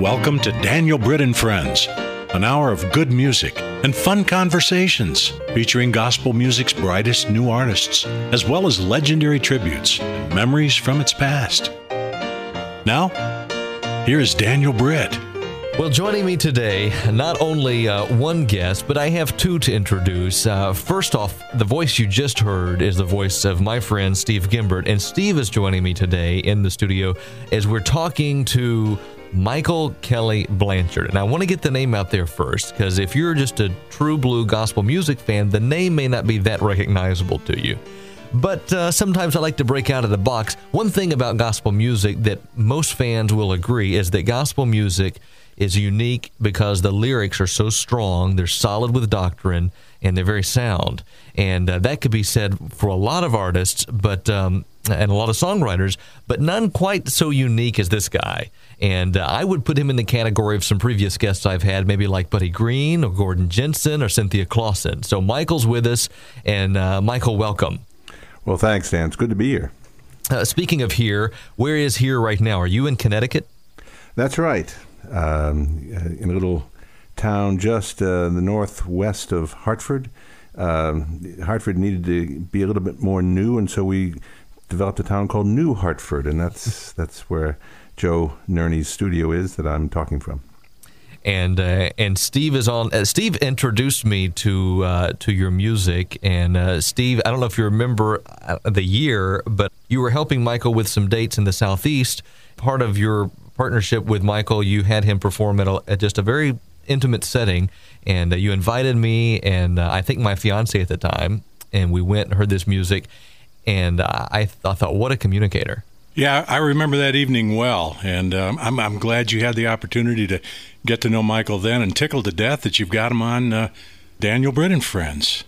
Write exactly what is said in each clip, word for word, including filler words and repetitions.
Welcome to Daniel Britt and Friends, an hour of good music and fun conversations featuring gospel music's brightest new artists, as well as legendary tributes and memories from its past. Now, here is Daniel Britt. Well, joining me today, not only uh, one guest, but I have two to introduce. Uh, first off, the voice you just heard is the voice of my friend Steve Gimbert, and Steve is joining me today in the studio as we're talking to Michael Kelly Blanchard. And I want to get the name out there first, because if you're just a true blue gospel music fan, the name may not be that recognizable to you. But uh, sometimes I like to break out of the box. One thing about gospel music that most fans will agree is that gospel music is unique because the lyrics are so strong, they're solid with doctrine, and they're very sound. And uh, that could be said for a lot of artists, but um, and a lot of songwriters, but none quite so unique as this guy. And uh, I would put him in the category of some previous guests I've had, maybe like Buddy Green or Gordon Jensen or Cynthia Clausen. So Michael's with us, and uh, Michael, welcome. Well, thanks, Dan. It's good to be here. Uh, speaking of here, where is here right now? Are you in Connecticut? That's right. Um, in a little town just uh, the northwest of Hartford. Um, Hartford needed to be a little bit more new, and so we developed a town called New Hartford, and that's that's where Joe Nerney's studio is that I'm talking from. And uh, and Steve is on. Uh, Steve introduced me to uh, to your music, and uh, Steve, I don't know if you remember the year, but you were helping Michael with some dates in the Southeast. Part of your partnership with Michael, you had him perform at, a, at just a very intimate setting, and uh, you invited me and uh, I think my fiance at the time, and we went and heard this music, and uh, I, th- I thought, what a communicator. Yeah, I remember that evening well, and um, I'm, I'm glad you had the opportunity to get to know Michael then, and tickled to death that you've got him on uh, Daniel Britt and Friends.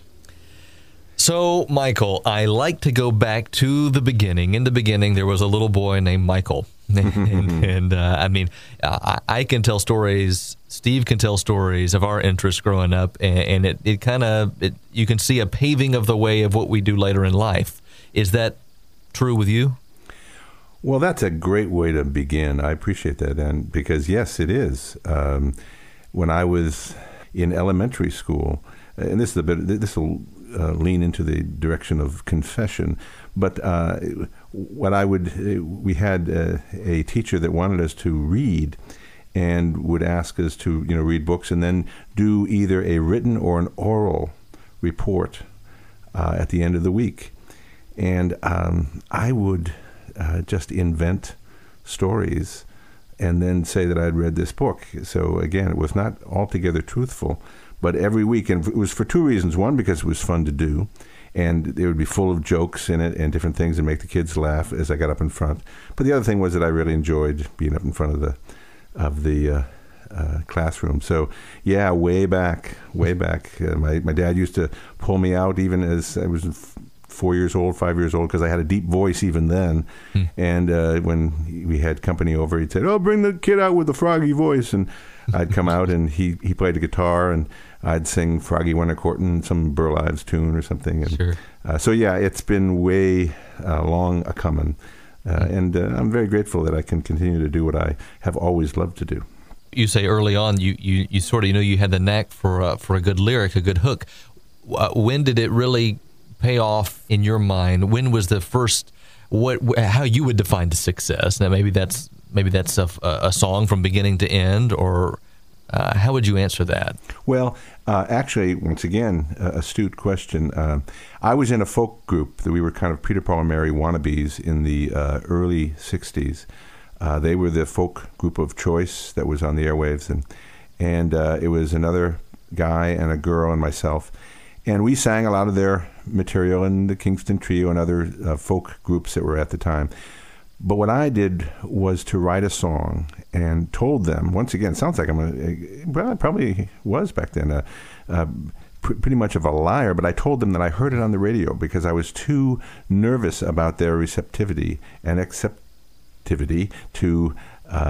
So, Michael, I like to go back to the beginning. In the beginning, there was a little boy named Michael. and, and uh, I mean, I, I can tell stories, Steve can tell stories of our interests growing up, and, and it, it kind of, you can see a paving of the way of what we do later in life. Is that true with you? Well, that's a great way to begin. I appreciate that, and because, yes, it is. Um, when I was in elementary school, and this is a bit, this will uh, lean into the direction of confession, but uh, what I would, we had uh, a teacher that wanted us to read and would ask us to, you know, read books and then do either a written or an oral report uh, at the end of the week. And um, I would uh, just invent stories and then say that I'd read this book. So again, it was not altogether truthful, but every week, and it was for two reasons. One, because it was fun to do, and it would be full of jokes in it and different things and make the kids laugh as I got up in front. But the other thing was that I really enjoyed being up in front of the of the uh, uh, classroom. So yeah, way back, way back, uh, my my dad used to pull me out even as I was f- four years old, five years old, because I had a deep voice even then. Hmm. And uh, when we had company over, he'd say, "Oh, bring the kid out with the froggy voice," and I'd come out and he he played the guitar and I'd sing Froggy Wintercorton, some Burl Ives tune or something. And, sure. uh, so yeah, it's been way uh, long a coming, uh, and uh, I'm very grateful that I can continue to do what I have always loved to do. You say early on you, you, you sort of, you know, you had the knack for uh, for a good lyric, a good hook. Uh, when did it really pay off in your mind? When was the first, what, how you would define the success? Now maybe that's maybe that's a, a song from beginning to end, or Uh, how would you answer that? Well, uh, actually, once again, uh, astute question. Uh, I was in a folk group that we were kind of Peter, Paul, and Mary wannabes in the uh, early sixties. Uh, they were the folk group of choice that was on the airwaves, and and uh, it was another guy and a girl and myself, and we sang a lot of their material in the Kingston Trio and other uh, folk groups that were at the time. But what I did was to write a song and told them, once again, it sounds like I'm a, well, I probably was back then, a, a pr- pretty much of a liar, but I told them that I heard it on the radio because I was too nervous about their receptivity and acceptivity to uh,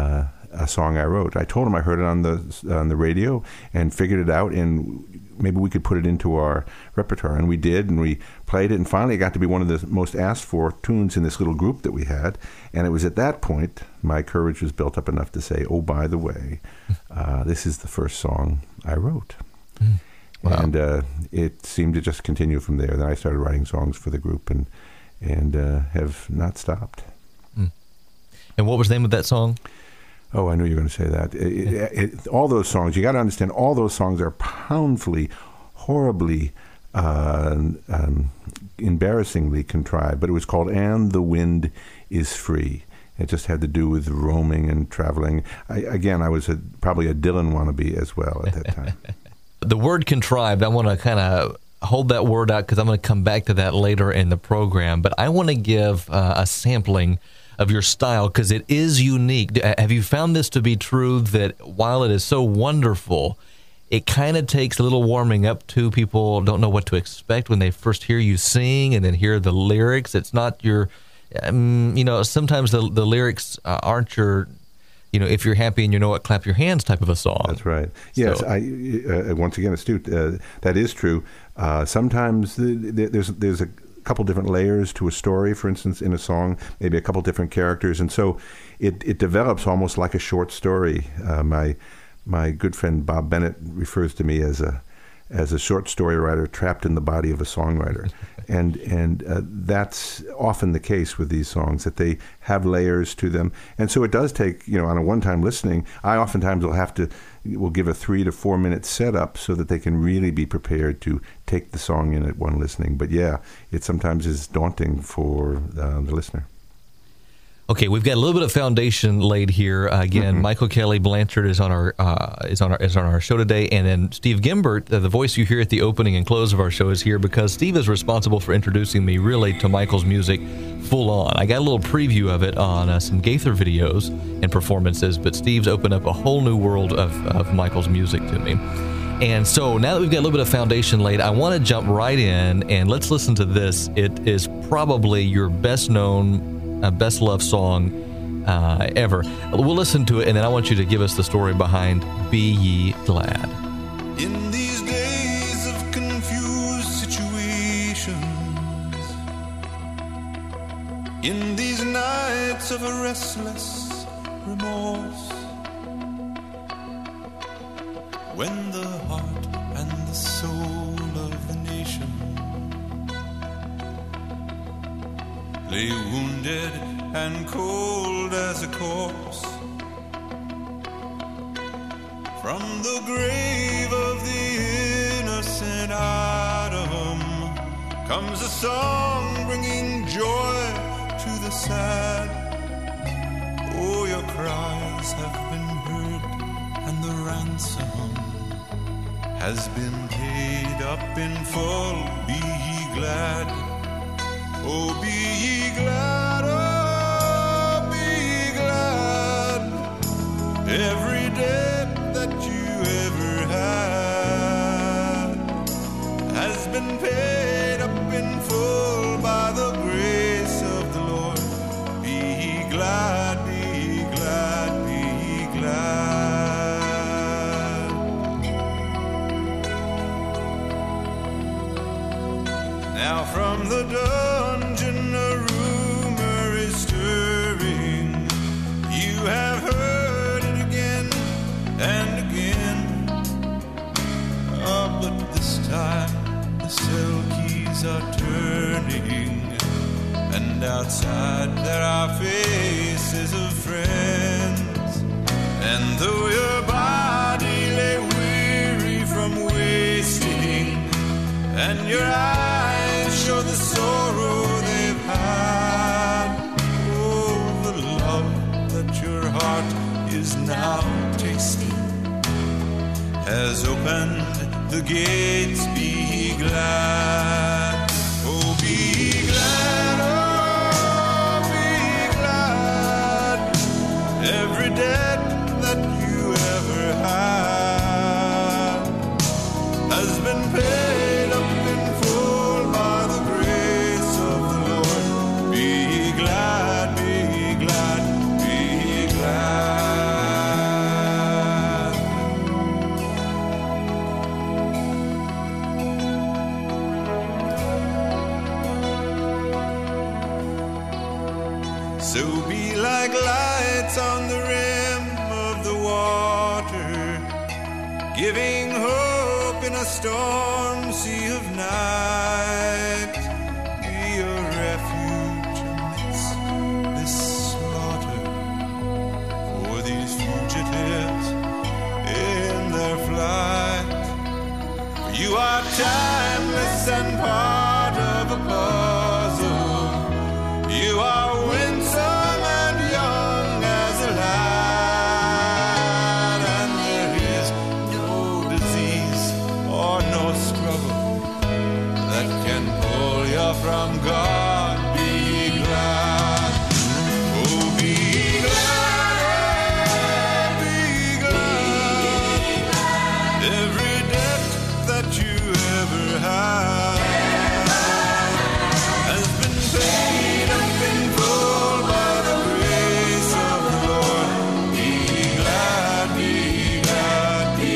a song I wrote. I told him I heard it on the on the radio and figured it out, and maybe we could put it into our repertoire. And we did, and we played it, and finally it got to be one of the most asked for tunes in this little group that we had. And it was at that point my courage was built up enough to say, oh, by the way, uh, this is the first song I wrote. Mm. Wow. And uh, it seemed to just continue from there. Then I started writing songs for the group and and uh, have not stopped. Mm. And what was the name of that song? Oh, I knew you were going to say that. It, it, it, all those songs, you got to understand, all those songs are poundfully, horribly, uh, um, embarrassingly contrived. But it was called "And the Wind is Free." It just had to do with roaming and traveling. I, again, I was a, probably a Dylan wannabe as well at that time. The word contrived, I want to kind of hold that word out because I'm going to come back to that later in the program. But I want to give uh, a sampling of your style because it is unique. Have you found this to be true, that while it is so wonderful, it kind of takes a little warming up to? People don't know what to expect when they first hear you sing and then hear the lyrics. It's not your, um, you know, sometimes the, the lyrics uh, aren't your, you know, if you're happy and you know it, clap your hands type of a song. That's right. Yes, so, I uh, once again, astute. Uh, that is true. Uh, sometimes the, the, there's there's a couple different layers to a story, for instance, in a song, maybe a couple different characters, and so it, it develops almost like a short story. Uh, my my good friend Bob Bennett refers to me as a as a short story writer trapped in the body of a songwriter, and and uh, that's often the case with these songs, that they have layers to them, and so it does take, you know, on a one-time listening, I oftentimes will have to will give a three to four minute setup so that they can really be prepared to take the song in at one listening. But yeah, it sometimes is daunting for uh, the listener. Okay, we've got a little bit of foundation laid here. Uh, again, mm-hmm. Michael Kelly Blanchard is on our uh, is on our is on our show today, and then Steve Gimbert, uh, the voice you hear at the opening and close of our show, is here because Steve is responsible for introducing me really to Michael's music full on. I got a little preview of it on uh, some Gaither videos and performances, but Steve's opened up a whole new world of, of Michael's music to me. And so now that we've got a little bit of foundation laid, I want to jump right in and let's listen to this. It is probably your best known, uh, best loved song uh, ever. We'll listen to it, and then I want you to give us the story behind Be Ye Glad. In these days of confused situations, in these nights of a restless remorse, when the heart and the soul of the nation lay wounded and cold as a corpse, from the grave of the innocent Adam comes a song bringing joy to the sad. Oh, your cries have been heard and the ransom has been paid up in full. Be ye glad. Oh, be ye glad. Oh, be ye glad. Every day that you ever had has been paid up in full by the grace of the Lord. Be ye glad, be ye glad, be ye glad. Now from the dungeon a rumor is stirring. You have heard it again and again. Oh, but this time the cell keys are turning, and outside there are faces of friends. And though your body lay weary from wasting, and your eyes show the sorrow they've had, oh, the love that your heart is now tasting has opened the gates. Be glad. Oh, be glad. Oh, be glad. Every debt that you ever had has been paid up in full by the grace of the Lord. Be glad, be glad, be glad. So be like lights on the rim of the water, giving hope in a storm sea of night. Be a refuge amidst this slaughter for these fugitives in their flight. For you are timeless and part of a puzzle. You are winsome and young as a lad, and there is no disease or no struggle that can pull you from God. Be glad, oh be glad, be glad. Every debt that you ever had has been paid up in full by the grace of the Lord. Be glad, be glad, be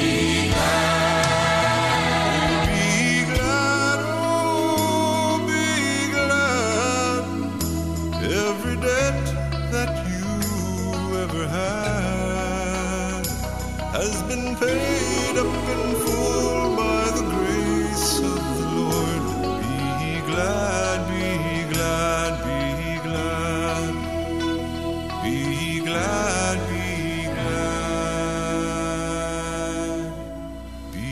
glad. Be glad, oh, be glad. Every debt that you ever had has been paid up in full by the grace of the Lord. Be glad, be glad, be glad, be glad, be glad, be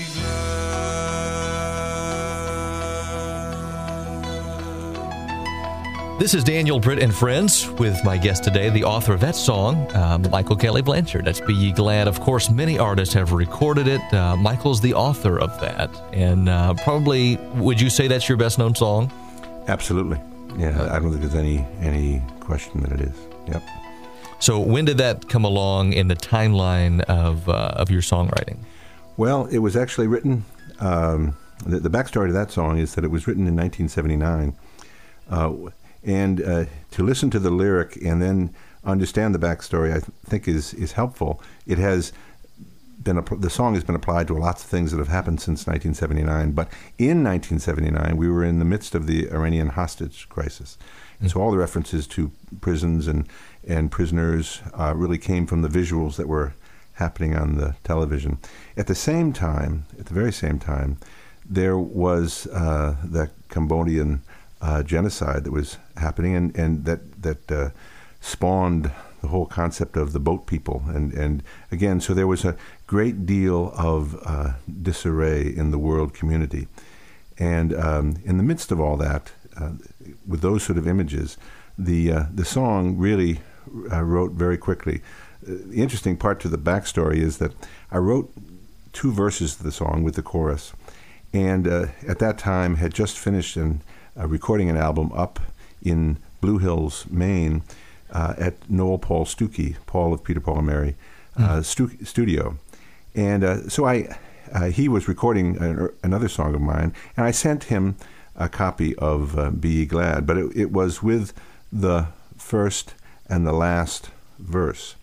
glad. This is Daniel Britt and Friends with my guest today, the author of that song, um, Michael Kelly Blanchard. That's Be Ye Glad. Of course, many artists have recorded it. Uh, Michael's the author of that. And uh, probably, would you say that's your best-known song? Absolutely. Yeah, I don't think there's any any question that it is. Yep. So when did that come along in the timeline of uh, of your songwriting? Well, it was actually written, um, the, the backstory to that song is that it was written in nineteen seventy-nine. Uh, and uh, to listen to the lyric and then understand the backstory, I th- think is is helpful. It has been, a, the song has been applied to lots of things that have happened since nineteen seventy-nine. But in nineteen seventy-nine, we were in the midst of the Iranian hostage crisis. And so all the references to prisons and, and prisoners uh, really came from the visuals that were happening on the television. At the same time, at the very same time, there was uh, the Cambodian uh, genocide that was happening, and, and that, that uh, spawned the whole concept of the boat people. And, and again, so there was a great deal of uh, disarray in the world community. And um, in the midst of all that, uh, with those sort of images, the uh, the song really uh, wrote very quickly. Uh, the interesting part to the backstory is that I wrote two verses of the song with the chorus, and uh, at that time had just finished an, uh, recording an album up in Blue Hills, Maine, uh, at Noel Paul Stuckey, Paul of Peter, Paul and Mary, uh, mm. stu- studio. And uh, so I, uh, he was recording a, another song of mine, and I sent him a copy of uh, Be Ye Glad, but it, it was with the first and the last verse.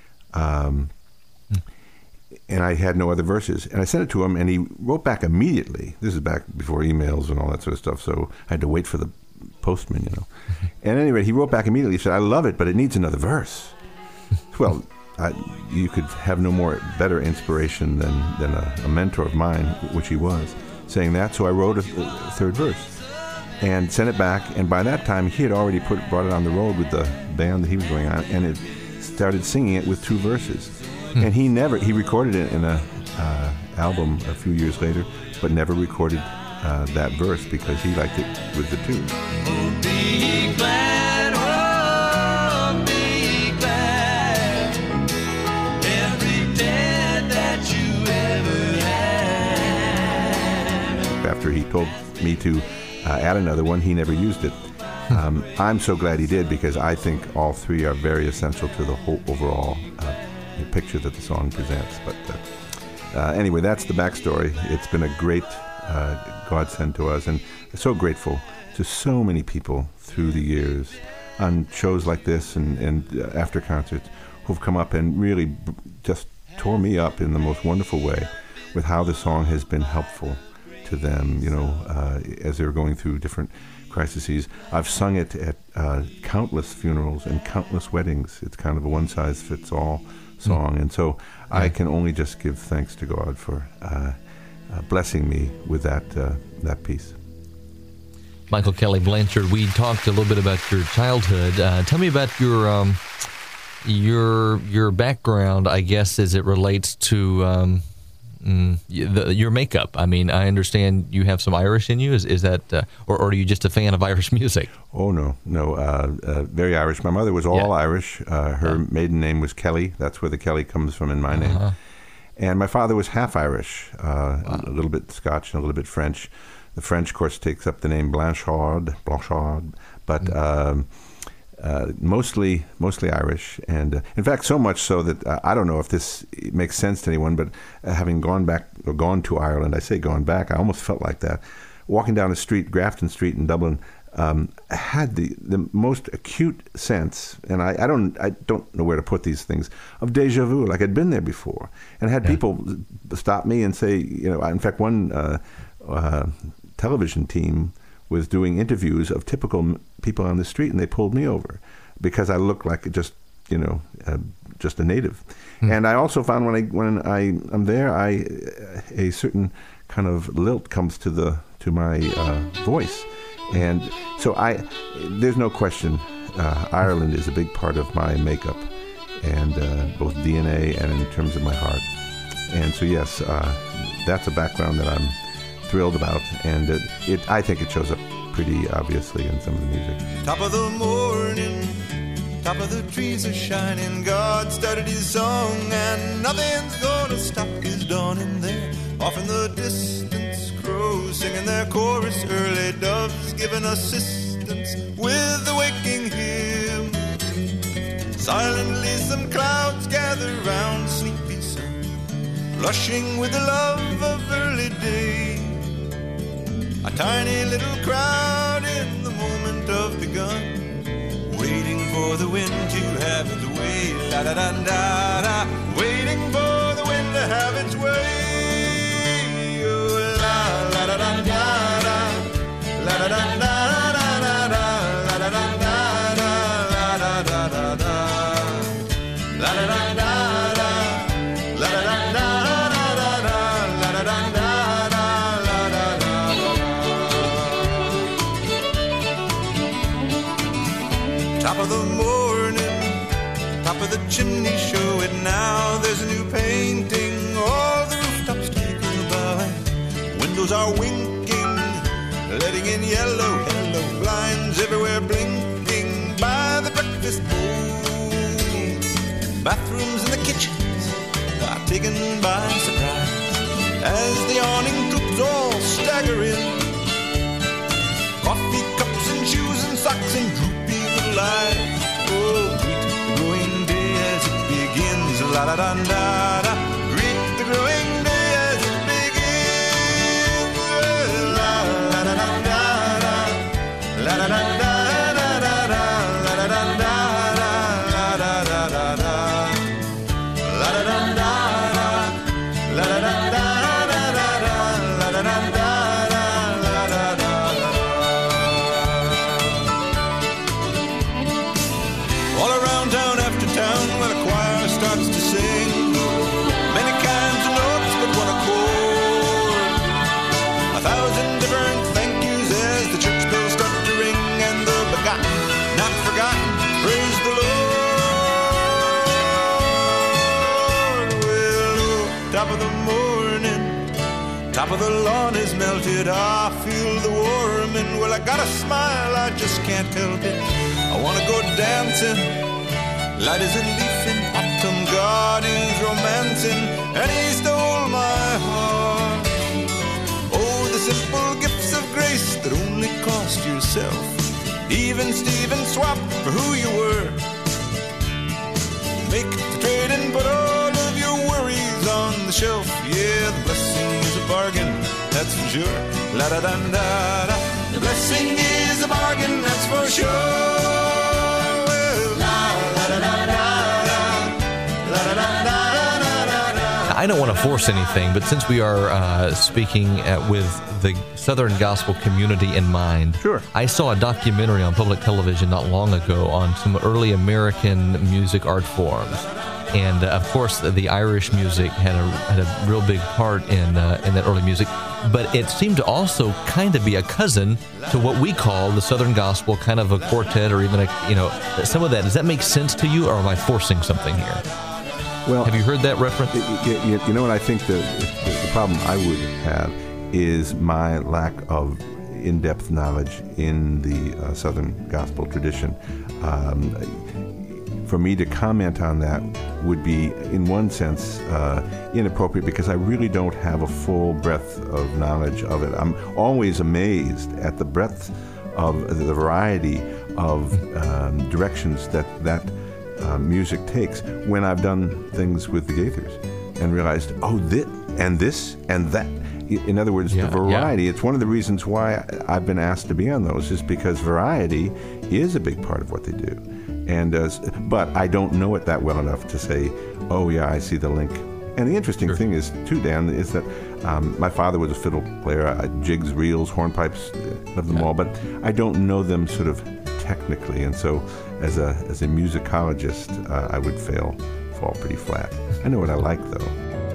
Um, mm. And I had no other verses. And I sent it to him, and he wrote back immediately. This is back before emails and all that sort of stuff, so I had to wait for the postman, you know. And anyway, he wrote back immediately. He said, I love it, but it needs another verse. Well, I, you could have no more better inspiration than, than a, a mentor of mine, which he was, saying that. So I wrote a, a third verse and sent it back. And by that time, he had already put brought it on the road with the band that he was going on, and it started singing it with two verses. Hmm. And he never, he recorded it in a uh, album a few years later, but never recorded uh, that verse because he liked it with the two. Oh, be glad, oh, be glad, every day that you ever had. After he told me to uh, add another one, he never used it. Um, I'm so glad he did, because I think all three are very essential to the whole overall uh, picture that the song presents. But uh, uh, anyway, that's the backstory. It's been a great uh, godsend to us, and so grateful to so many people through the years on shows like this and, and uh, after concerts who've come up and really b- just tore me up in the most wonderful way with how the song has been helpful to them, you know, uh, as they were going through different crises. I've sung it at uh, countless funerals and countless weddings. It's kind of a one-size-fits-all song. Mm. And so yeah. I can only just give thanks to God for uh, uh, blessing me with that uh, that piece. Michael Kelly Blanchard, we talked a little bit about your childhood. Uh, tell me about your um, your your background, I guess, as it relates to um, mm, the, your makeup. I mean, I understand you have some Irish in you. Is is that, uh, or, or are you just a fan of Irish music? Oh no, no, uh, uh, very Irish. My mother was all yeah. Irish. Uh, her yeah. maiden name was Kelly. That's where the Kelly comes from in my name. Uh-huh. And my father was half Irish, uh, wow. a little bit Scotch and a little bit French. The French, of course, takes up the name Blanchard, Blanchard, but mm-hmm. um, uh, mostly mostly Irish. And uh, in fact, so much so that uh, I don't know if this makes sense to anyone, but uh, having gone back or gone to Ireland, I say gone back, I almost felt like that. Walking down the street, Grafton Street in Dublin, um, I had the, the most acute sense, and I, I don't I don't know where to put these things, of déjà vu, like I'd been there before, and had yeah. people stop me and say, you know, in fact, one uh, uh, television team was doing interviews of typical m- people on the street, and they pulled me over because I looked like just, you know, uh, just a native. Mm. And I also found when I when I am there, I a certain kind of lilt comes to the to my uh, voice, and so I there's no question uh, Ireland is a big part of my makeup, and uh, both D N A and in terms of my heart. And so yes, uh, that's a background that I'm thrilled about, and it, it I think it shows up pretty obviously in some of the music. Top of the morning, top of the trees are shining, God started his song, and nothing's gonna stop his dawning there. Off in the distance, crows singing their chorus, early doves giving assistance with the waking hymn. Silently some clouds gather round sleepy sun, blushing with the love of early day. A tiny little crowd in the moment of begun, waiting for the wind to have its way. La da da da da, waiting for the wind to have its way. Oh, la la da da da da, la da da da da da da, la da da da da, la da da da da, la da da da da, la da da da. Top of the morning, top of the chimney, show it now. There's a new painting, all the rooftops twinkle by. Windows are winking, letting in yellow, yellow blinds everywhere blinking by the breakfast bowls. Bathrooms and the kitchens are taken by surprise as the awning troops all stagger in. Coffee cups and shoes and socks and droopy little eyes. Oh, greet the growing day as it begins. La da da da da. Greet the growing day as it begins. La la da da da da. La da da da da da da. La da da da da. La da da da da. La da da da da. La da da da da. La da da da. Top of the lawn is melted, I feel the warming. Well, I got a smile, I just can't help it. I want to go dancing. Light is in leaf in autumn, God is romancing, and he stole my heart. Oh, the simple gifts of grace that only cost yourself. Even Stephen swapped for who you were. Make the trade and put all of your worries on the shelf. Yeah, the blessing is a bargain, that's for sure. La da da da da. The blessing is a bargain, that's for sure. Well, la la da da da da. La da da da da da da. I don't want to force anything, but since we are uh, speaking at, with the Southern gospel community in mind, Sure. I saw a documentary on public television not long ago on some early American music art forms. And, uh, of course, the Irish music had a, had a real big part in uh, in that early music. But it seemed to also kind of be a cousin to what we call the Southern gospel, kind of a quartet or even a, you know, some of that. Does that make sense to you, or am I forcing something here? Well, have you heard that reference? You, you, you know what I think the, the, the problem I would have is my lack of in-depth knowledge in the uh, Southern gospel tradition. Um, for me to comment on that would be, in one sense, uh, inappropriate because I really don't have a full breadth of knowledge of it. I'm always amazed at the breadth of the variety of um, directions that that uh, music takes when I've done things with the Gaithers and realized, oh, this and this and that. In other words, yeah, the variety, yeah. It's one of the reasons why I've been asked to be on those, is because variety is a big part of what they do. And uh, but I don't know it that well enough to say, oh yeah, I see the link. And the interesting sure. thing is, too, Dan, is that um, my father was a fiddle player, uh, jigs, reels, hornpipes, uh, love them yeah. all, but I don't know them sort of technically. And so as a as a musicologist, uh, I would fail, fall pretty flat. I know what I like, though.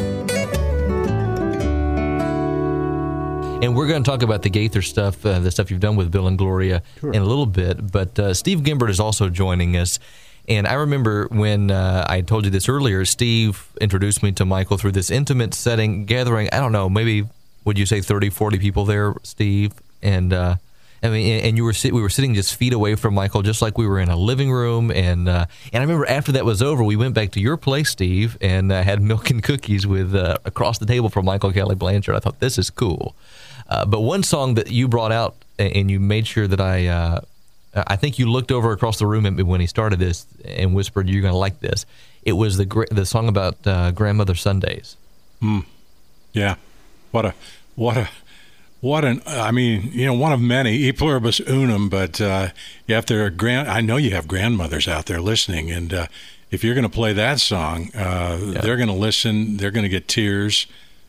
And we're going to talk about the Gaither stuff, uh, the stuff you've done with Bill and Gloria sure. in a little bit. But uh, Steve Gimbert is also joining us. And I remember when uh, I told you this earlier, Steve introduced me to Michael through this intimate setting, gathering, I don't know, maybe, would you say thirty, forty people there, Steve? And uh, I mean, and you were sit- we were sitting just feet away from Michael, just like we were in a living room. And uh, and I remember after that was over, we went back to your place, Steve, and uh, had milk and cookies with uh, across the table from Michael Kelly Blanchard. I thought, this is cool. Uh, but one song that you brought out, and you made sure that I, uh, I think you looked over across the room at me when he started this and whispered, "You're going to like this." It was the gra- the song about uh, Grandmother Sundays. Hmm. Yeah. What a what a what an I mean, you know, one of many, e pluribus unum. But uh, you have to grand. I know you have grandmothers out there listening, and uh, if you're going to play that song, uh, yeah. they're going to listen. They're going to get tears.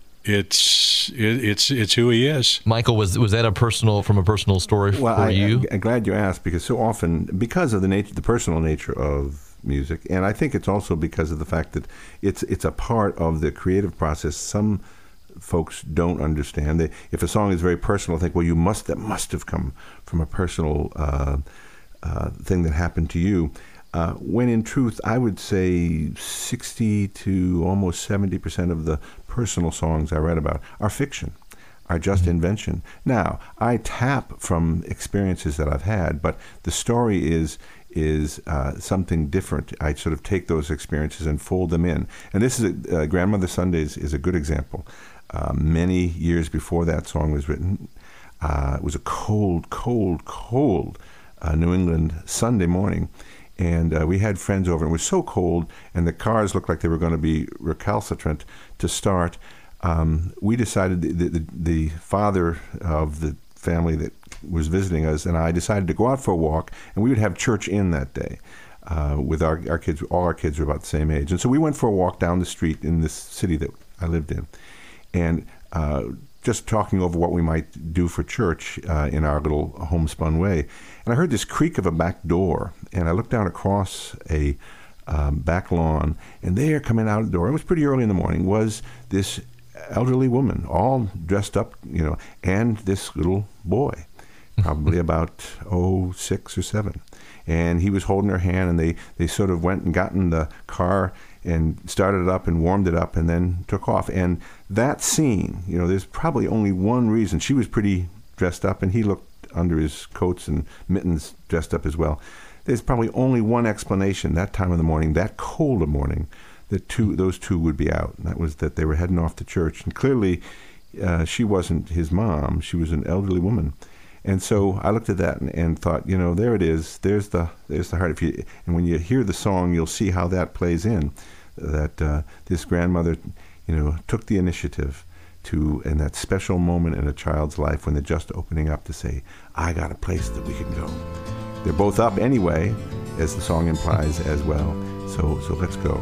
It's it, it's it's who he is. Michael, was was that a personal from a personal story well, for I, you? I'm glad you asked, because so often, because of the nature, the personal nature of music, and I think it's also because of the fact that it's it's a part of the creative process. Some folks don't understand. They, if a song is very personal, think, well, you must that must have come from a personal uh, uh, thing that happened to you. Uh, when in truth, I would say sixty to almost seventy percent of the personal songs I read about are fiction, are just mm-hmm. invention. Now, I tap from experiences that I've had, but the story is is uh, something different. I sort of take those experiences and fold them in. And this is a, uh, Grandmother Sundays is a good example. Uh, many years before that song was written, uh, it was a cold, cold, cold uh, New England Sunday morning. And uh, we had friends over, and it was so cold, and the cars looked like they were going to be recalcitrant to start. Um, we decided, the, the, the father of the family that was visiting us and I decided to go out for a walk, and we would have church in that day uh, with our, our kids. All our kids were about the same age. And so we went for a walk down the street in this city that I lived in. And uh, just talking over what we might do for church uh, in our little homespun way. And I heard this creak of a back door, and I looked down across a um, back lawn, and there, coming out the door, it was pretty early in the morning, was this elderly woman, all dressed up, you know, and this little boy, probably about, oh, six or seven. And he was holding her hand, and they, they sort of went and got in the car and started it up and warmed it up and then took off. And that scene, you know, there's probably only one reason. She was pretty dressed up, and he looked under his coats and mittens dressed up as well. There's probably only one explanation that time of the morning, that cold of morning, that two those two would be out. And that was that they were heading off to church. And clearly, uh, she wasn't his mom. She was an elderly woman. And so I looked at that and, and thought, you know, there it is. There's the there's the heart. If you and when you hear the song, you'll see how that plays in. That uh, this grandmother, you know, took the initiative to, in that special moment in a child's life when they're just opening up, to say, I got a place that we can go. They're both up anyway, as the song implies as well. So so let's go. And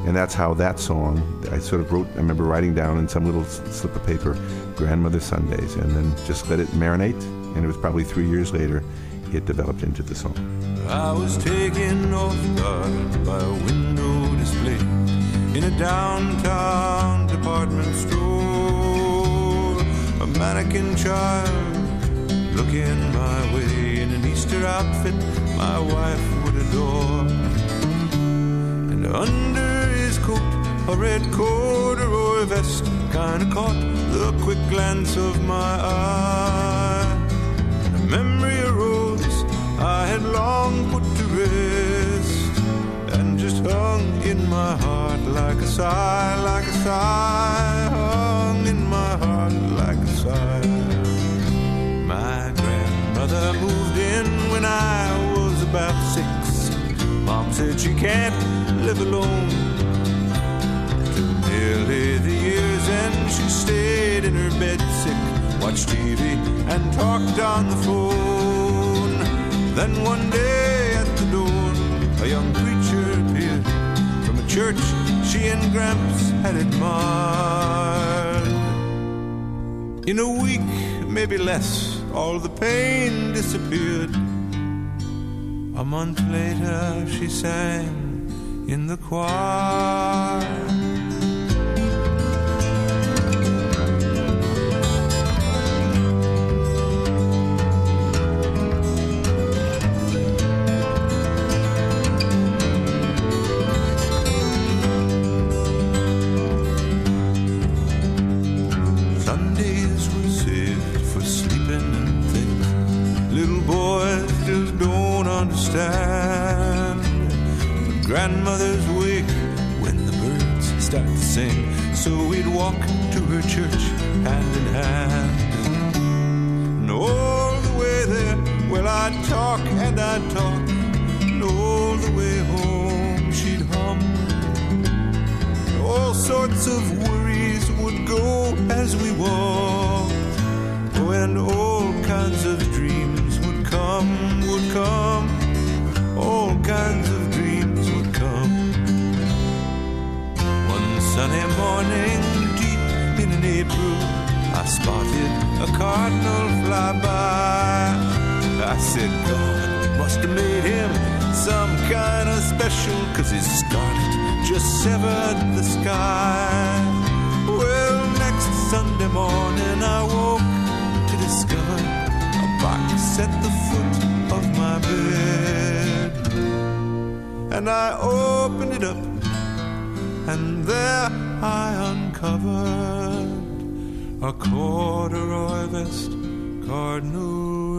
And that's how that song, I sort of wrote, I remember writing down in some little slip of paper, Grandmother Sundays, and then just let it marinate. And it was probably three years later, it developed into the song. I was taken off guard by a window display in a downtown department store. A mannequin child looking my way in an Easter outfit my wife would adore. And under his coat, a red corduroy vest kinda caught the quick glance of my eye. And a memory arose I had long put to rest, and just hung in my heart like a sigh, like a sigh, hung in my heart like a sigh. My grandmother moved in when I was about six. Mom said she can't live alone. Till nearly the years and she stayed in her bed sick, watched T V and talked on the phone. Then one day at the door, a young preacher appeared from a church she and Gramps had admired. In a week, maybe less, all the pain disappeared. A month later, she sang in the choir. But grandmother's wake when the birds start to sing, so we'd walk to her church hand in hand. And all the way there, well, I'd talk and I'd talk, and all the way home she'd hum. And all sorts of worries would go as we walked, oh, and all kinds of dreams would come, would come. All kinds of dreams would come. One sunny morning, deep in an April, I spotted a cardinal fly by. I said, God must have made him some kind of special, 'cause his scarlet just severed the sky. Well, next Sunday morning I woke to discover a box at the foot of my bed. And I opened it up, and there I uncovered a corduroy vest, cardinal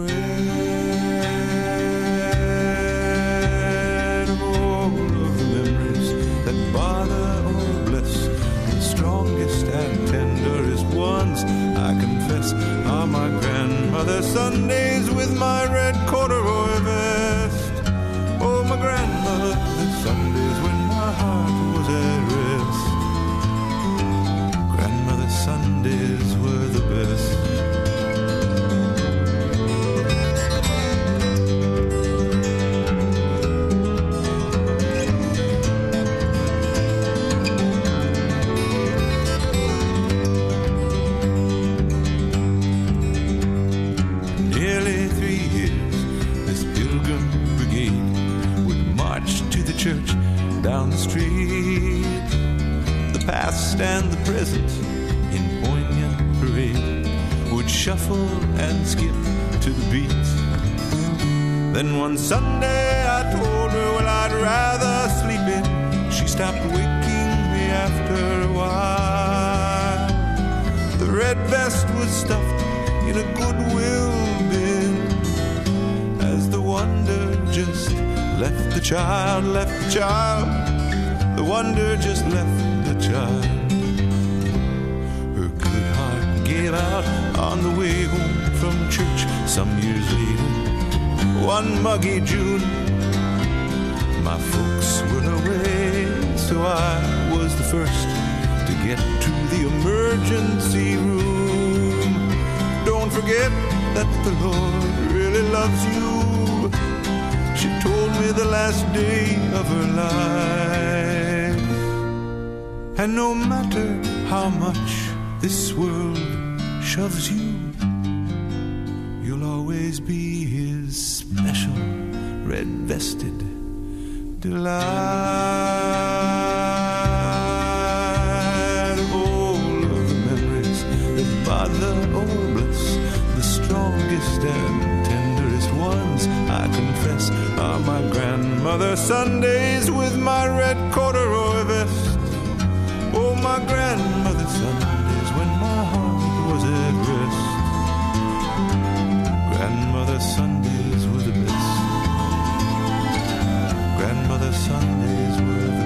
red. All of the memories that bother or bless, the strongest and tenderest ones, I confess, are my grandmother's Sundays with my red corduroy vest. Oh, my grandmother's Sundays when my heart was at rest. Grandmother's Sundays were the best. Nearly three years, this pilgrim brigade to the church down the street. The past and the present in poignant parade would shuffle and skip to the beat. Then one Sunday I told her, well, I'd rather sleep in. She stopped waking me after a while. The red vest was stuffed in a Goodwill bin as the wonder just left the child, left the child. The wonder just left the child. Her good heart gave out on the way home from church some years later. One muggy June, my folks were away, so I was the first to get to the emergency room. Don't forget that the Lord really loves you, she told me the last day of her life. And no matter how much this world shoves you, you'll always be his special red-vested delight. All of the memories that bother or bless, the strongest and tenderest ones, I confess, are my grandmother's Sundays with my red corduroy vest. Oh, my grandmother's Sundays when my heart was at rest. Grandmother's Sundays were the best. Grandmother's Sundays were the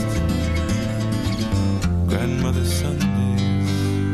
best. Grandmother's Sundays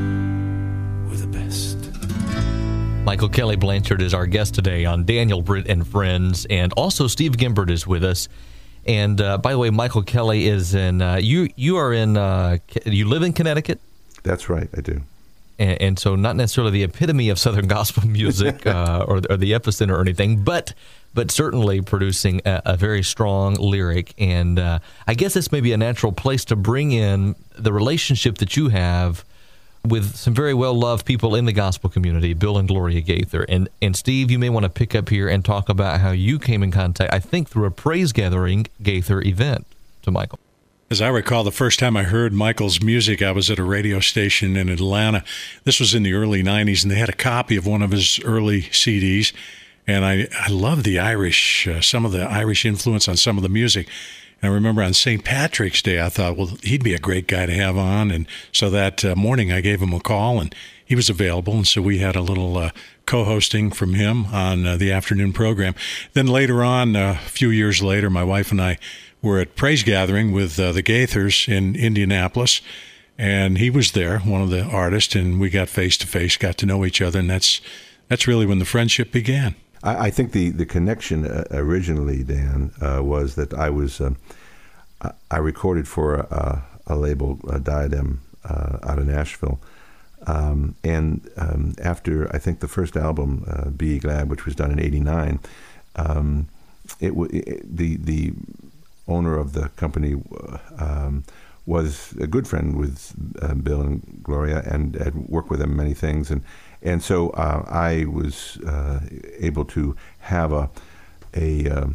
were the best. Michael Kelly Blanchard is our guest today on Daniel, Britt, and Friends, and also Steve Gimbert is with us. And uh, by the way, Michael Kelly is in. Uh, you you are in. Uh, you live in Connecticut. That's right, I do. And, and so, not necessarily the epitome of Southern gospel music uh, or, or the epicenter or anything, but but certainly producing a, a very strong lyric. And uh, I guess this may be a natural place to bring in the relationship that you have with some very well-loved people in the gospel community, Bill and Gloria Gaither. And, and Steve, you may want to pick up here and talk about how you came in contact, I think, through a Praise Gathering Gaither event to Michael. As I recall, the first time I heard Michael's music, I was at a radio station in Atlanta. This was in the early nineties, and they had a copy of one of his early C Ds. And I, I love the Irish, uh, some of the Irish influence on some of the music. And I remember on Saint Patrick's Day, I thought, well, he'd be a great guy to have on. And so that uh, morning I gave him a call, and he was available. And so we had a little uh, co-hosting from him on uh, the afternoon program. Then later on, uh, a few years later, my wife and I were at Praise Gathering with uh, the Gaithers in Indianapolis. And he was there, one of the artists, and we got face-to-face, got to know each other. And that's that's really when the friendship began. I, I think the, the connection uh, originally, Dan, uh, was that I was um, I, I recorded for a, a label, a Diadem, uh, out of Nashville, um, and um, after I think the first album, uh, Be Ye Glad, which was done in eighty-nine, um, it, w- it the the owner of the company um, was a good friend with uh, Bill and Gloria, and had worked with them many things, and. And so uh, I was uh, able to have a a, um,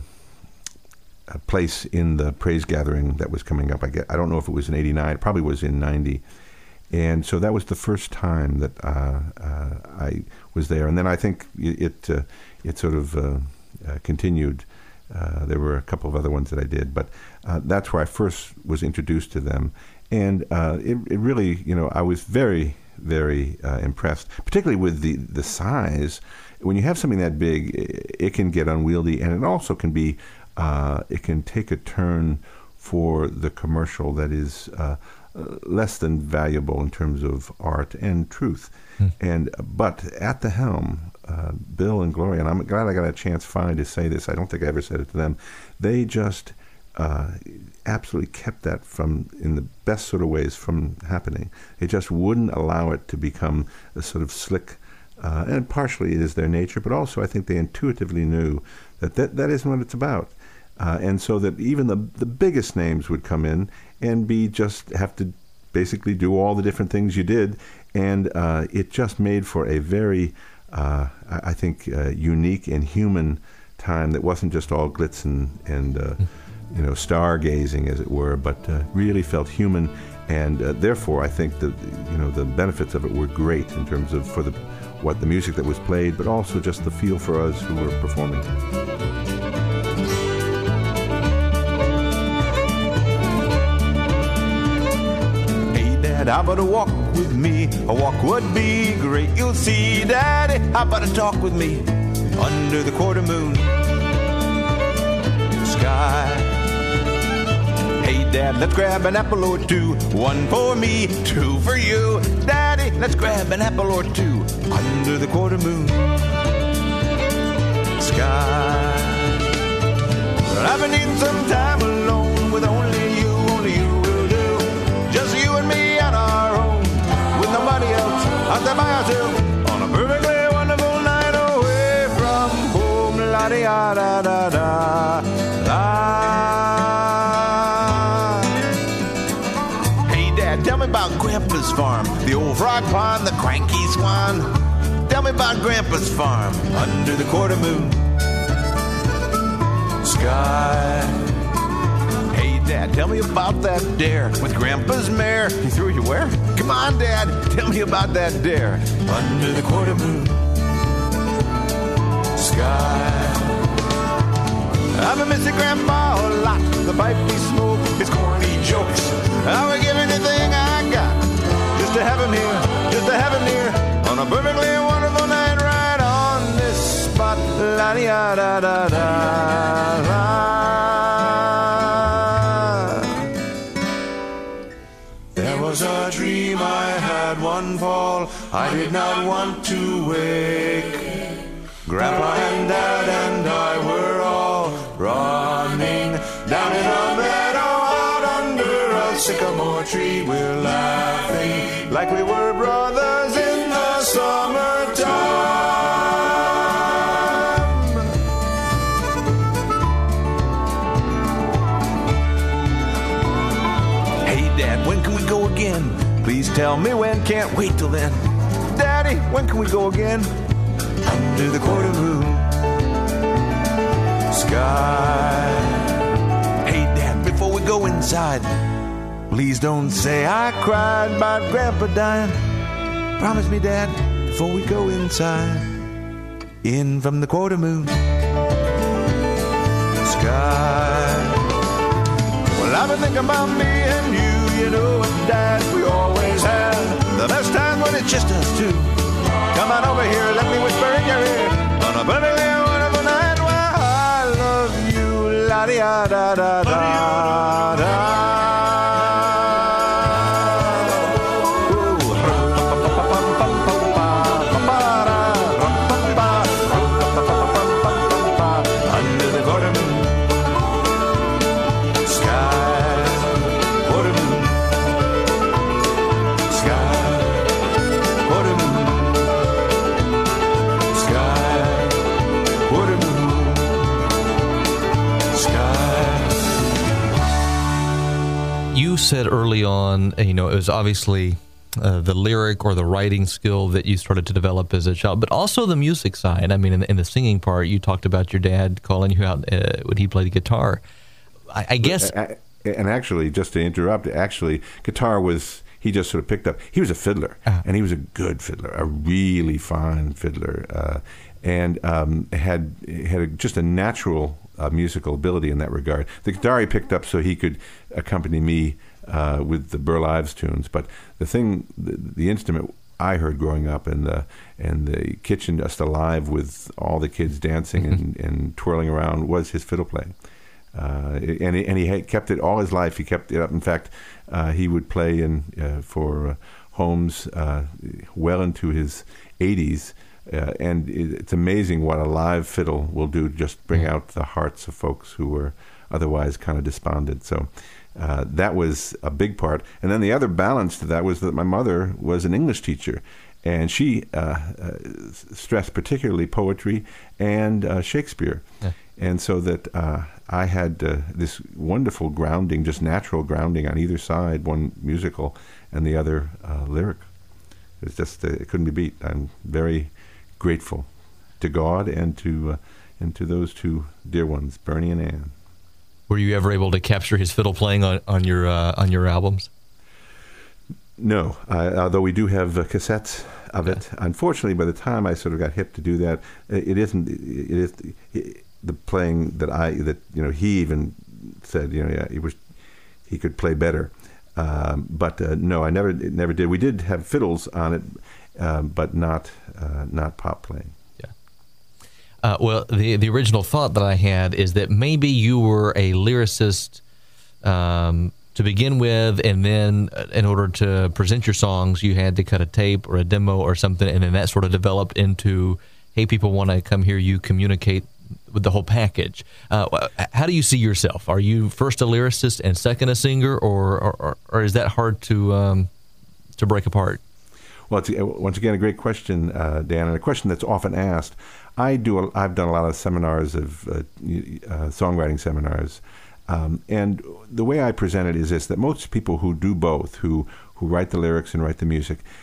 a place in the Praise Gathering that was coming up. I get, I don't know if it was in eighty-nine. It probably was in ninety. And so that was the first time that uh, uh, I was there. And then I think it uh, it sort of uh, uh, continued. Uh, there were a couple of other ones that I did, but uh, that's where I first was introduced to them. And uh, it, it really, you know, I was very. very uh, impressed, particularly with the, the size. When you have something that big, it, it can get unwieldy, and it also can be, uh, it can take a turn for the commercial that is uh, less than valuable in terms of art and truth. Hmm. And but at the helm, uh, Bill and Gloria, and I'm glad I got a chance finally to say this. I don't think I ever said it to them. They just uh, absolutely kept that from, in the best sort of ways, from happening. They just wouldn't allow it to become a sort of slick, uh, and partially it is their nature, but also I think they intuitively knew that that, that isn't what it's about. Uh, and so that even the the biggest names would come in and be just have to basically do all the different things you did, and uh, it just made for a very, uh, I think, uh, unique and human time that wasn't just all glitz and, and uh, you know, stargazing, as it were, but uh, really felt human, and uh, therefore I think that, you know, the benefits of it were great in terms of for the what the music that was played, but also just the feel for us who were performing. Hey, Dad, how about a walk with me? A walk would be great. You'll see, Daddy, how about a talk with me under the quarter moon sky? Hey, Dad, let's grab an apple or two. One for me, two for you. Daddy, let's grab an apple or two under the quarter moon sky. Well, I've been needing some time alone with only you, only you will do. Just you and me on our own, with nobody else out there by ourselves, on a perfectly wonderful night away from home. La-di-da-da-da-da. Frog Pond, the cranky swan. Tell me about Grandpa's farm under the quarter moon sky. Hey, Dad, tell me about that dare with Grandpa's mare. He threw you where? Come on, Dad, tell me about that dare under the quarter moon sky. I've been missing Grandpa a lot. The pipe he smoked, his corny jokes. I would give anything I got just to have him here, just to have him near on a perfectly wonderful night right on this spot. La da da da da la. There was a dream I had one fall. I did not want to wake. Grandpa and Dad and I were all running down in a meadow out under a sycamore tree. We're laughing like we were brothers in the summertime. Hey, Dad, when can we go again? Please tell me when, can't wait till then. Daddy, when can we go again? Under the quarter moon sky. Hey, Dad, before we go inside, please don't say I cried about Grandpa dying. Promise me, Dad, before we go inside, in from the quarter moon sky. Well, I've been thinking about me and you, you know, and Dad, we always have the best time when it's just us two. Come on over here, let me whisper in your ear on a perfectly wonderful night. Well, I love you, la di da da da da. Under the quarter moon sky, quarter moon sky, quarter moon. You said early on, you know, it was obviously uh, the lyric or the writing skill that you started to develop as a child, but also the music side. I mean, in the, in the singing part, you talked about your dad calling you out uh, when he played the guitar. I, I guess... And actually, just to interrupt, actually, guitar was, he just sort of picked up. He was a fiddler, uh-huh. and he was a good fiddler, a really fine fiddler, uh, and um, had had a, just a natural uh, musical ability in that regard. The guitar he picked up so he could accompany me uh, with the Burl Ives tunes. But the thing, the, the instrument I heard growing up, and the and the kitchen just alive with all the kids dancing and, and twirling around, was his fiddle playing. Uh, and he, and he had kept it all his life. He kept it up. In fact, uh, he would play in uh, for uh, homes uh, well into his eighties. Uh, and it's amazing what a live fiddle will do, just bring out the hearts of folks who were otherwise kind of despondent. So uh, that was a big part. And then the other balance to that was that my mother was an English teacher, and she uh, uh, stressed particularly poetry and uh, Shakespeare. Yeah. And so that uh, I had uh, this wonderful grounding, just natural grounding on either side, one musical and the other uh, lyric. It's just, uh, it couldn't be beat. I'm very grateful to God and to uh, and to those two dear ones, Bernie and Ann. Were you ever able to capture his fiddle playing on, on your uh, on your albums? No, I, although we do have uh, cassettes of yeah. it. Unfortunately, by the time I sort of got hip to do that, it isn't. It is it, the playing that I that you know he even said you know yeah, he was he could play better. Um, but uh, no, I never never did. We did have fiddles on it, um, but not uh, not pop playing. Yeah. Uh, well, the the original thought that I had is that maybe you were a lyricist um, to begin with, and then in order to present your songs, you had to cut a tape or a demo or something, and then that sort of developed into, hey, people want to come hear you communicate with the whole package. Uh, how do you see yourself? Are you first a lyricist and second a singer, or or, or is that hard to um, to break apart? Well, it's, once again, a great question, uh, Dan, and a question that's often asked. I do. A, I've done a lot of seminars of uh, uh, songwriting seminars, um, and the way I present it is this: that most people who do both, who who write the lyrics and write the music,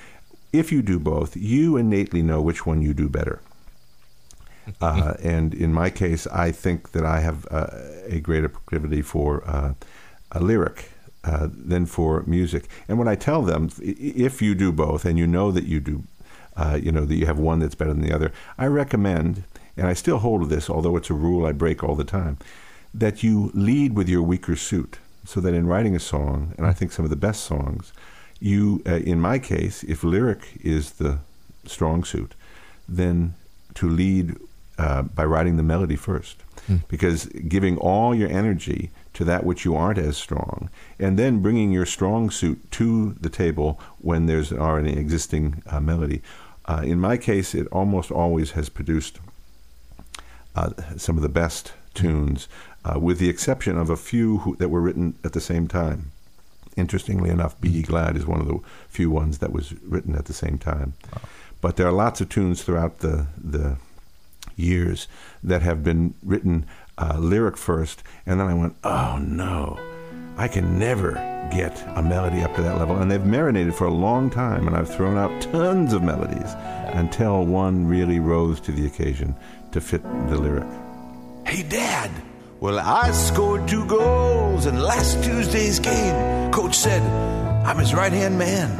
if you do both, you innately know which one you do better. Uh, and in my case, I think that I have uh, a greater proclivity for uh, a lyric uh, than for music. And when I tell them, if you do both, and you know that you do, uh, you know that you have one that's better than the other, I recommend, and I still hold to this, although it's a rule I break all the time, that you lead with your weaker suit, so that in writing a song, and I think some of the best songs, you, uh, in my case, if lyric is the strong suit, then to lead uh, by writing the melody first. Mm. Because giving all your energy to that which you aren't as strong, and then bringing your strong suit to the table when there's already an existing uh, melody. Uh, in my case, it almost always has produced uh, some of the best tunes, uh, with the exception of a few who, that were written at the same time. Interestingly enough, Be Ye Glad is one of the few ones that was written at the same time. Wow. But there are lots of tunes throughout the, the years that have been written uh, lyric first, and then I went, oh no, I can never get a melody up to that level. And they've marinated for a long time, and I've thrown out tons of melodies until one really rose to the occasion to fit the lyric. Hey, Dad. Well, I scored two goals in last Tuesday's game. Coach said I'm his right-hand man.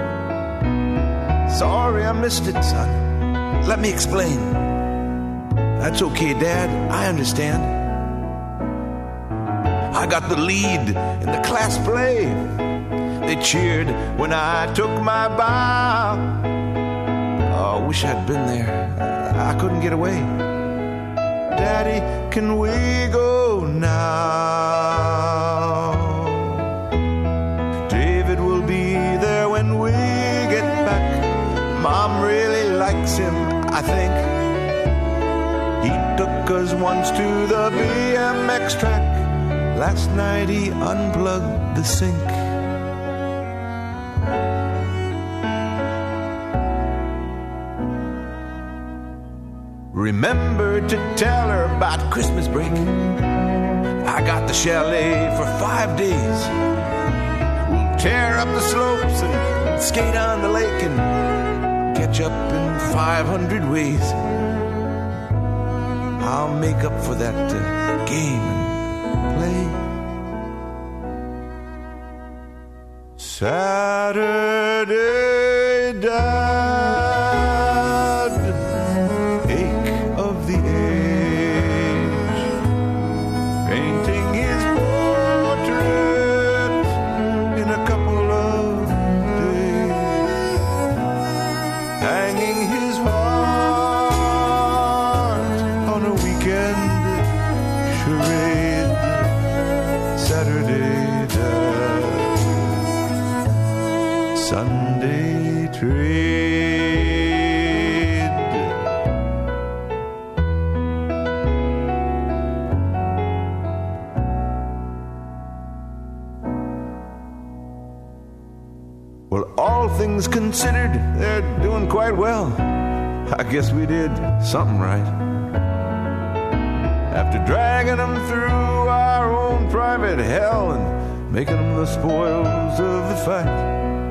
Sorry I missed it, son. Let me explain. That's okay, Dad. I understand. I got the lead in the class play. They cheered when I took my bow. Oh, wish I'd been there. I couldn't get away. Daddy, can we go now? David will be there when we get back. Mom really likes him, I think. He took us once to the B M X track. Last night he unplugged the sink. Remember to tell her about Christmas break. I got the chalet for five days. We'll tear up the slopes and skate on the lake and catch up in five hundred ways. I'll make up for that uh, game and play. Saturday, Dad, ache of the age, painting his portrait in a couple of days, hanging his heart on a weekend charade. Saturday, Dad, Sunday trade. Well, all things considered, they're doing quite well. I guess we did something right. After dragging them through our own private hell and making them the spoils of the fight.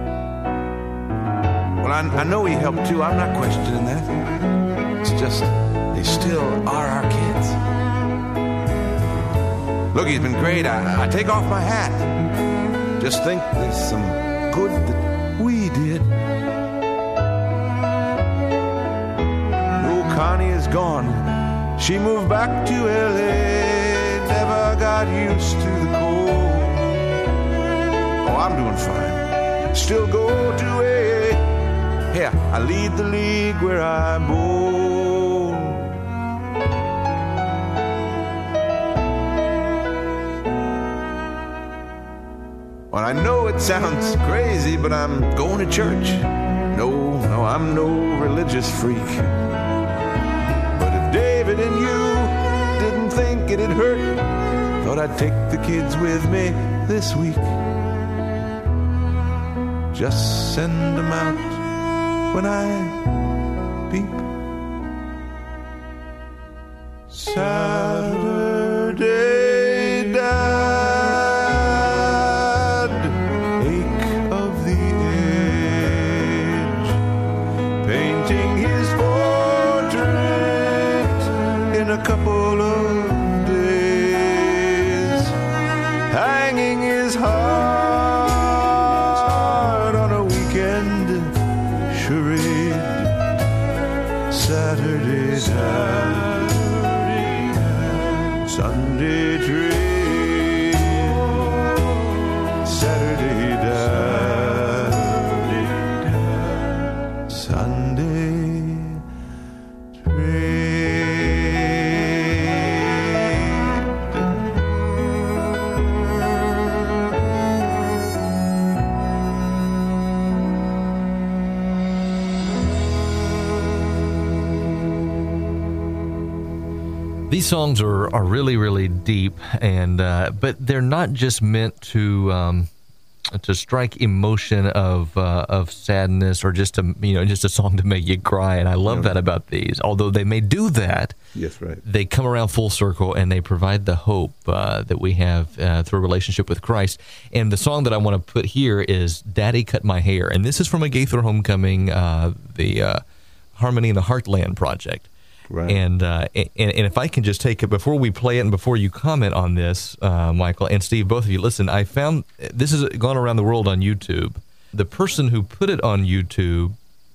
Well, I, I know he helped too. I'm not questioning that. It's just they still are our kids. Look, he's been great. I, I take off my hat. Just think there's some good that we did. No, Connie is gone. She moved back to L A. Never got used to the cold. Oh, I'm doing fine. Still go to A A. Here, I lead the league where I bowl. Well, I know it sounds crazy, but I'm going to church. No, no, I'm no religious freak. But if David and you didn't think it'd hurt, thought I'd take the kids with me this week. Just send them out when I peep. Saturday, Dad, ache of the age, Dad, Sunday train, Saturday Dad, Sunday train. These songs are, are really, really deep, and uh, but they're not just meant to um, to strike emotion of uh, of sadness or just to you know just a song to make you cry. And I love No. that about these. Although they may do that, Yes, right. they come around full circle and they provide the hope uh, that we have uh, through a relationship with Christ. And the song that I want to put here is "Daddy Cut My Hair," and this is from a Gaither Homecoming, uh, the uh, Harmony in the Heartland project. Right. And, uh, and and if I can just take it before we play it and before you comment on this, uh, Michael and Steve, both of you, listen, I found this has gone around the world on YouTube. The person who put it on YouTube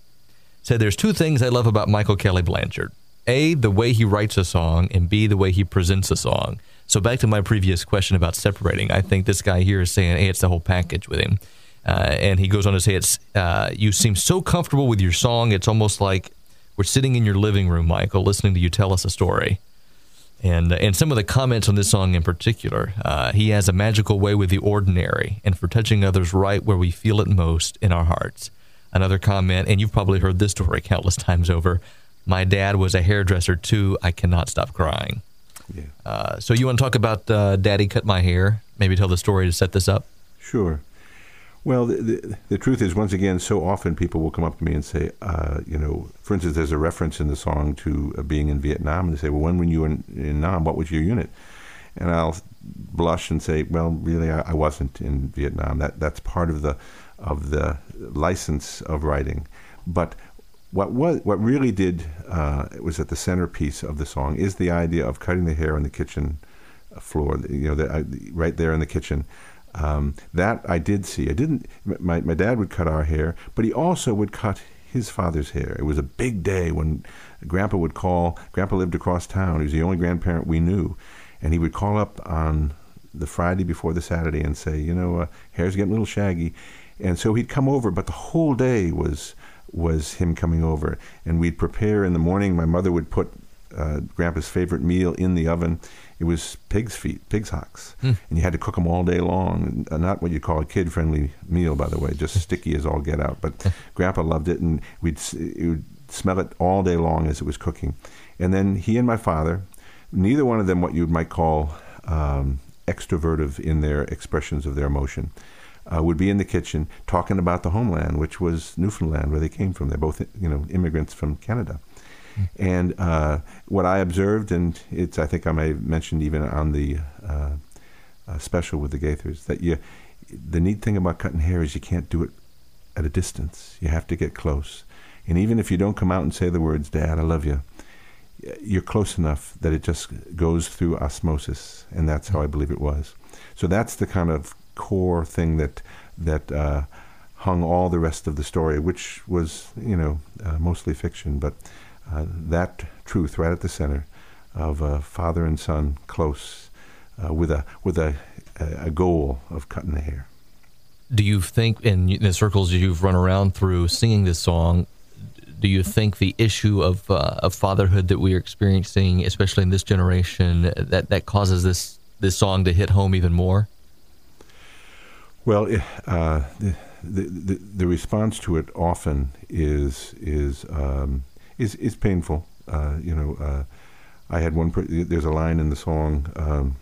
said there's two things I love about Michael Kelly Blanchard. A, the way he writes a song, and B, the way he presents a song. So back to my previous question about separating, I think this guy here is saying, hey, it's the whole package with him. Uh, and he goes on to say, it's uh, you seem so comfortable with your song, it's almost like we're sitting in your living room, Michael, listening to you tell us a story. And uh, and some of the comments on this song in particular, uh, he has a magical way with the ordinary and for touching others right where we feel it most in our hearts. Another comment, and you've probably heard this story countless times over, my dad was a hairdresser too, I cannot stop crying. Yeah. Uh, so you want to talk about uh, Daddy Cut My Hair? Maybe tell the story to set this up? Sure. Well, the, the, the truth is, once again, so often people will come up to me and say, uh, you know, for instance, there's a reference in the song to uh, being in Vietnam, and they say, well, when were you in, in Nam? What was your unit? And I'll blush and say, well, really, I, I wasn't in Vietnam. That that's part of the of the license of writing. But what was what really did uh, was at the centerpiece of the song is the idea of cutting the hair on the kitchen floor. You know, the, uh, right there in the kitchen. Um, that I did see. I didn't. My my dad would cut our hair, but he also would cut his father's hair. It was a big day when Grandpa would call. Grandpa lived across town. He was the only grandparent we knew, and he would call up on the Friday before the Saturday and say, you know, uh, hair's getting a little shaggy, and so he'd come over. But the whole day was was him coming over, and we'd prepare in the morning. My mother would put uh, Grandpa's favorite meal in the oven. It was pig's feet, pig's hocks, mm. and you had to cook them all day long. Not what you call a kid-friendly meal, by the way, just sticky as all get out. But Grandpa loved it, and we'd it would smell it all day long as it was cooking. And then he and my father, neither one of them what you might call um, extrovertive in their expressions of their emotion, uh, would be in the kitchen talking about the homeland, which was Newfoundland, where they came from. They're both, you know, immigrants from Canada. And uh, what I observed, and it's I think I may have mentioned even on the uh, uh, special with the Gaithers, that you, the neat thing about cutting hair is you can't do it at a distance. You have to get close. And even if you don't come out and say the words, Dad, I love you, you're close enough that it just goes through osmosis, and that's how I believe it was. So that's the kind of core thing that that uh, hung all the rest of the story, which was, you know, uh, mostly fiction, but Uh, that truth right at the center of uh, father and son close uh, with a with a, a goal of cutting the hair. Do you think, in the circles you've run around through singing this song, do you think the issue of uh, of fatherhood that we are experiencing, especially in this generation, that, that causes this, this song to hit home even more? Well, uh, the, the the the response to it often is is. Um, Is is painful, uh, you know. Uh, I had one. Per- there's a line in the song. Um,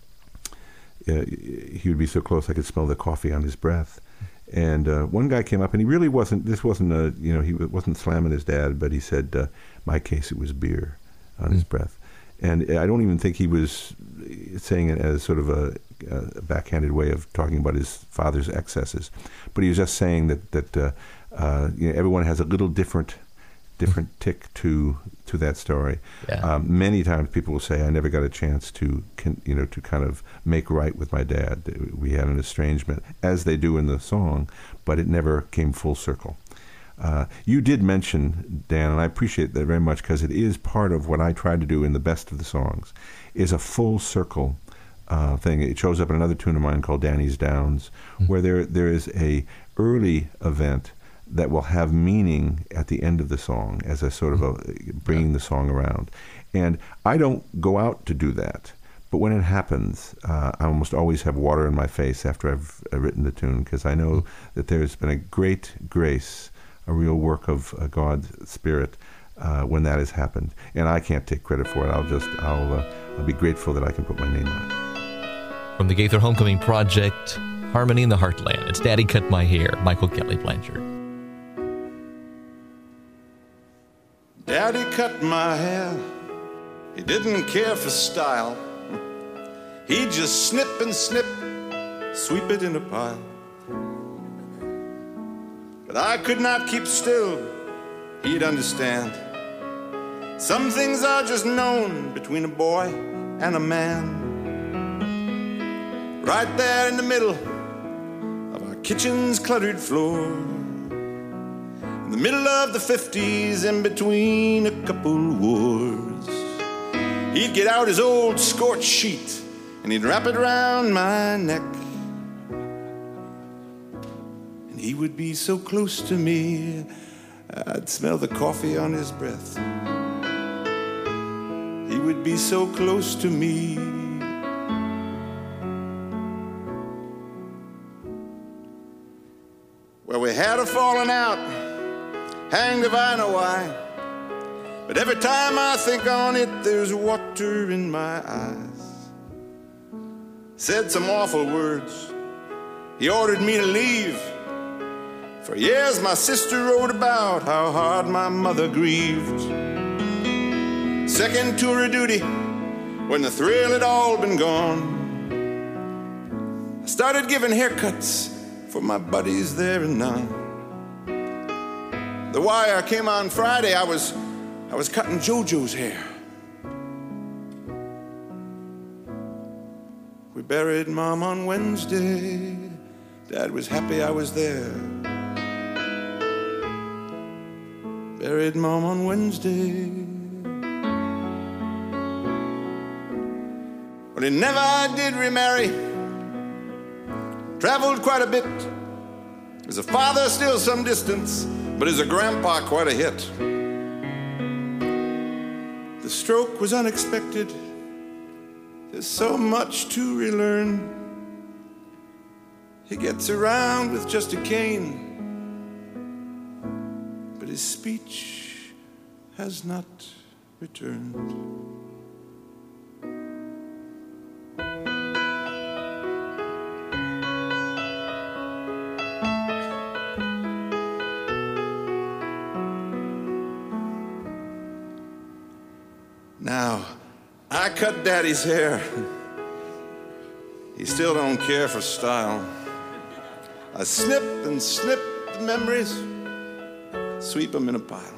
uh, he would be so close I could smell the coffee on his breath. And uh, one guy came up, and he really wasn't. This wasn't a. You know, he wasn't slamming his dad, but he said, uh, "My case, it was beer on mm. his breath." And I don't even think he was saying it as sort of a, a backhanded way of talking about his father's excesses, but he was just saying that that uh, uh, you know, everyone has a little different. different tick to to that story. Yeah. Um, many times people will say, I never got a chance to, can, you know, to kind of make right with my dad. We had an estrangement, as they do in the song, but it never came full circle. Uh, you did mention, Dan, and I appreciate that very much because it is part of what I try to do in the best of the songs, is a full circle uh, thing. It shows up in another tune of mine called Danny's Downs, mm-hmm. where there there is a early event that will have meaning at the end of the song as a sort of a bringing yeah. the song around. And I don't go out to do that. But when it happens, uh, I almost always have water in my face after I've uh, written the tune, because I know that there's been a great grace, a real work of uh, God's Spirit uh, when that has happened. And I can't take credit for it. I'll just, I'll, uh, I'll be grateful that I can put my name on it. From the Gaither Homecoming Project, Harmony in the Heartland, it's Daddy Cut My Hair, Michael Kelly Blanchard. Daddy cut my hair. He didn't care for style. He'd just snip and snip, sweep it in a pile. But I could not keep still, he'd understand. Some things are just known between a boy and a man. Right there in the middle of our kitchen's cluttered floor, in the middle of the fifties, in between a couple wars, he'd get out his old scorched sheet and he'd wrap it around my neck. And he would be so close to me, I'd smell the coffee on his breath. He would be so close to me. Well, we had a falling out, hanged if I know why. But every time I think on it, there's water in my eyes. Said some awful words. He ordered me to leave. For years my sister wrote about how hard my mother grieved. Second tour of duty, when the thrill had all been gone, I started giving haircuts for my buddies there and none. The Wire came on Friday. I was I was cutting JoJo's hair. We buried Mom on Wednesday. Dad was happy I was there. Buried Mom on Wednesday. But he never did remarry. Traveled quite a bit. As a father, still some distance, but as a grandpa, quite a hit. The stroke was unexpected. There's so much to relearn. He gets around with just a cane, but his speech has not returned. Now, I cut Daddy's hair. He still don't care for style. I snip and snip the memories, sweep them in a pile.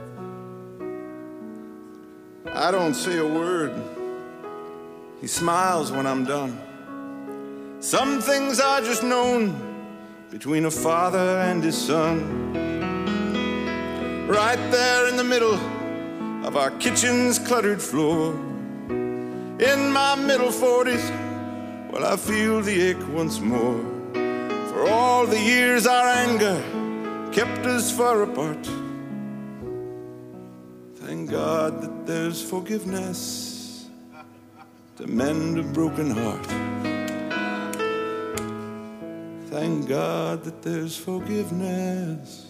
I don't say a word. He smiles when I'm done. Some things are just known between a father and his son. Right there in the middle of our kitchen's cluttered floor, in my middle forties, well, I feel the ache once more. For all the years our anger kept us far apart, thank God that there's forgiveness to mend a broken heart. Thank God that there's forgiveness.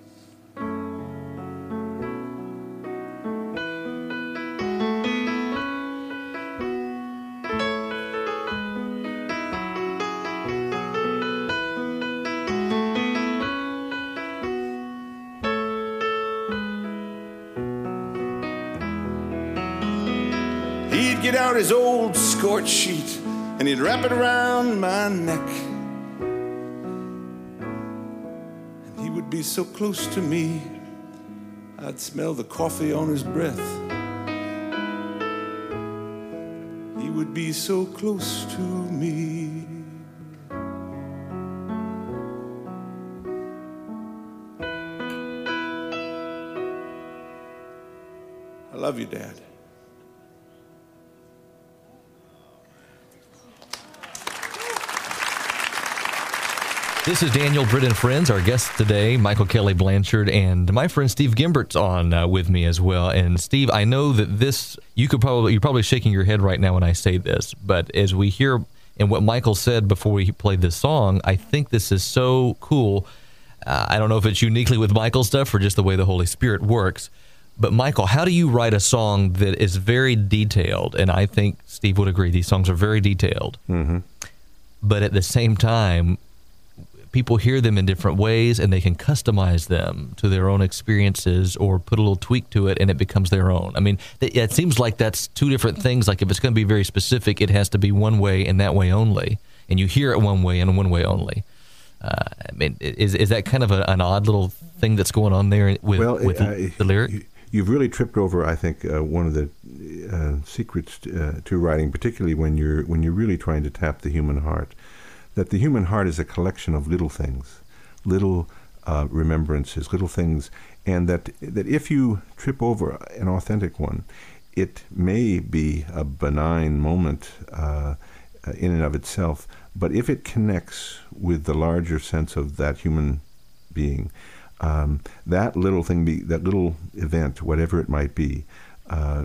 He'd get out his old scorched sheet and he'd wrap it around my neck. And he would be so close to me, I'd smell the coffee on his breath. He would be so close to me. love you, Dad. This is Daniel Britt and Friends. Our guest today, Michael Kelly Blanchard, and my friend Steve Gimbert's on uh, with me as well. And Steve, I know that this, you could probably, you're probably shaking your head right now when I say this, but as we hear and what Michael said before we played this song, I think this is so cool. Uh, I don't know if it's uniquely with Michael stuff or just the way the Holy Spirit works. But Michael, how do you write a song that is very detailed? And I think Steve would agree, these songs are very detailed. Mm-hmm. But at the same time, people hear them in different ways, and they can customize them to their own experiences or put a little tweak to it, and it becomes their own. I mean, it, it seems like that's two different things. Like if it's going to be very specific, it has to be one way and that way only, and you hear it one way and one way only. Uh, I mean, is is that kind of a, an odd little thing that's going on there with, well, with uh, the, the lyric? You, you've really tripped over, I think, uh, one of the uh, secrets uh, to writing, particularly when you're when you're really trying to tap the human heart. That the human heart is a collection of little things, little uh, remembrances, little things, and that that if you trip over an authentic one, it may be a benign moment uh, in and of itself, but if it connects with the larger sense of that human being, um, that little thing, be, that little event, whatever it might be, uh,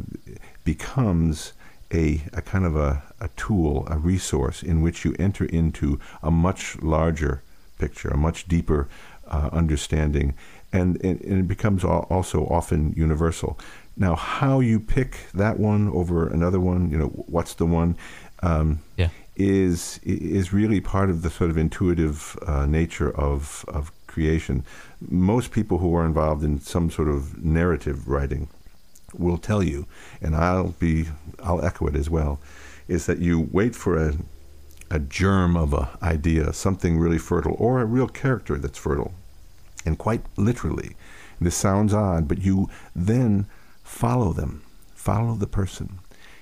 becomes A, a kind of a, a tool, a resource in which you enter into a much larger picture, a much deeper uh, understanding, and, and, and it becomes al- also often universal. Now, how you pick that one over another one, you know, what's the one, um, yeah. is is really part of the sort of intuitive uh, nature of of creation. Most people who are involved in some sort of narrative writing will tell you, and I'll be, I'll echo it as well, is that you wait for a, a germ of an idea, something really fertile, or a real character that's fertile. And quite literally, this sounds odd, but you then follow them, follow the person.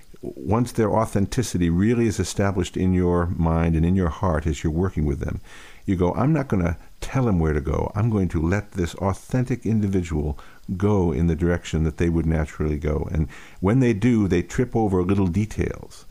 Once their authenticity really is established in your mind and in your heart as you're working with them, you go, I'm not going to tell them where to go. I'm going to let this authentic individual go in the direction that they would naturally go. And when they do, they trip over little details.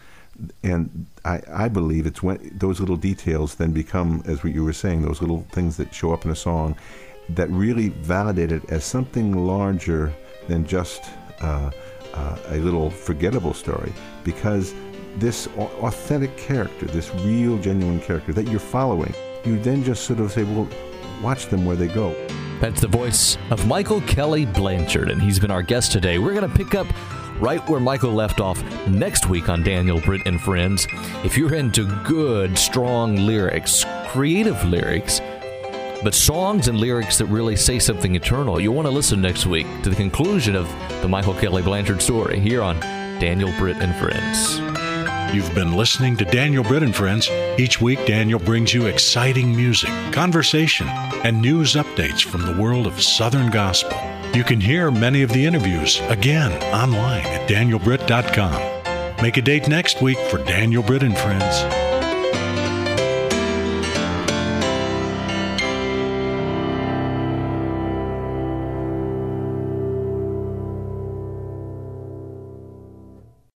And I, I believe it's when those little details then become, as what you were saying, those little things that show up in a song that really validate it as something larger than just uh, uh, a little forgettable story. Because this authentic character, this real, genuine character that you're following, you then just sort of say, well, watch them where they go. That's the voice of Michael Kelly Blanchard, and he's been our guest today. We're going to pick up right where Michael left off next week on Daniel Britt and Friends. If you're into good, strong lyrics, creative lyrics, but songs and lyrics that really say something eternal, you'll want to listen next week to the conclusion of the Michael Kelly Blanchard story here on Daniel Britt and Friends. You've been listening to Daniel Britt and Friends. Each week, Daniel brings you exciting music, conversation, and news updates from the world of Southern Gospel. You can hear many of the interviews again online at daniel britt dot com. Make a date next week for Daniel Britt and Friends.